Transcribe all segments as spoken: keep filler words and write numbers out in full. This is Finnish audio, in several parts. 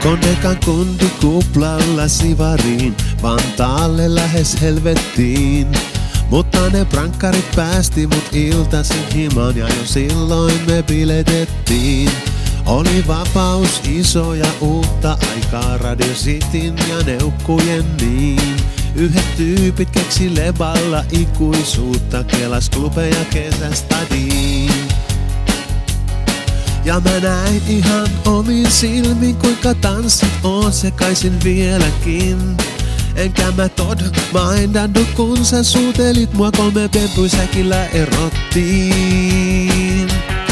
Konnekan kundi kuplalla Sivariin, Vantaalle lähes helvettiin. Mutta ne prankkarit päästi mut iltaisin himaan ja jo silloin me biletettiin. Oli vapaus iso ja uutta aikaa Radio Cityn ja neukkujen niin. Yhdet tyypit keksi levalla ikuisuutta, kelas klubeja kesästadiin. Ja mä näin ihan omin silmin, kuinka tanssit on sekaisin vieläkin. Enkä mä tod maindandu, kun sä suutelit mua kolme pempuisäkillä erottiin.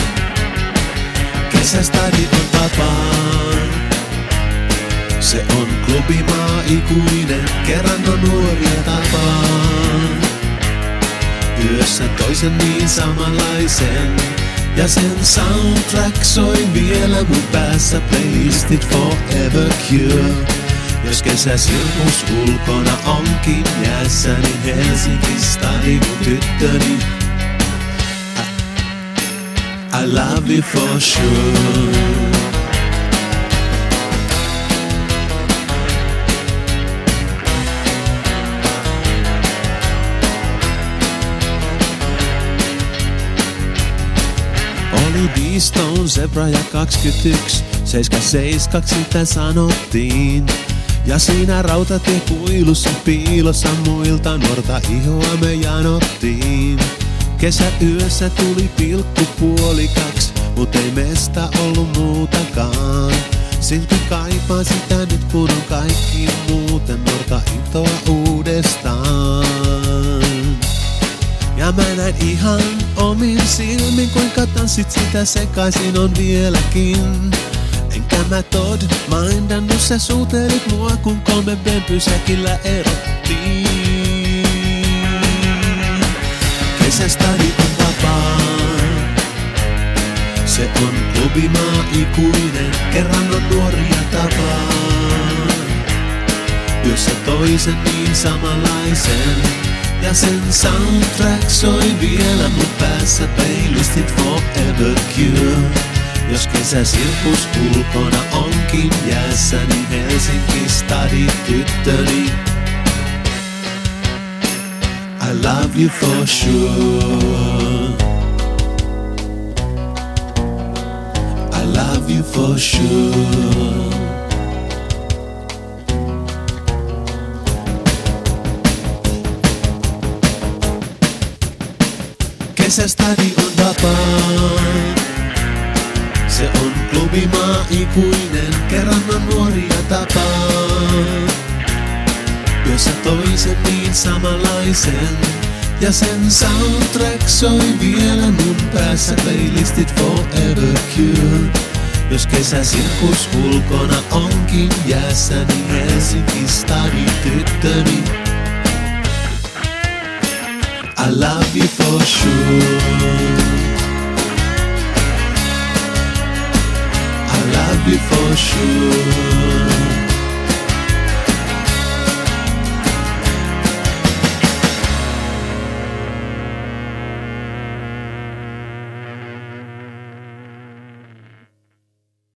Kesästadi on vapaa, se on klubimaa ikuinen, kerran on nuoria tapaan. Yössä toisen niin samanlaisen, ja sen soundtrack soi vielä mun päässä, playlistit Forever Cure. Jos kesäsirkus ulkona onkin jäässä, niin Helsinki-stadi mun tyttöni. I, I love you for sure. Oli D-Stone, Zebra ja kaksikymmentäyksi, seiska seiskaksi sitä sanottiin. Ja siinä rautatiekuilussa piilossa muilta nuorta ihoa me janottiin. Kesäyössä tuli pilkku puoli kaks, mut ei mestä ollut muutakaan. Silti kaipaan sitä nyt kun on kaikki muuten, nuorta intoa uudestaan. Ja mä näin ihan omin silmin, kuinka tanssit sitä sekaisin on vieläkin. Enkä mä tod maindannu, sä suutelit mua, kun kolme pempysäkillä erottiin. Kesästadi on vapaa, se on klubimaa ikuinen, kerran on nuoria tapaan. Yössä toisen niin samanlaisen, ja sen soundtrack soi vielä mun päässä, playlistit Forever Cure. Jos kesäsirkus ulkona onkin jäässä, niin Helsinki-stadi tyttöni. I love you for sure. I love you for sure. Kesästadi on vapaa, se on klubimaa ikuinen, kerran on nuoria tapaan. Yössä toisen niin samanlaisen, ja sen soundtrack soi vielä mun päässä, playlistit Forever Cure. Jos kesäsirkus ulkona onkin jäässä, niin Helsinki-stadi tyttöni. I love you for sure. I love you for sure.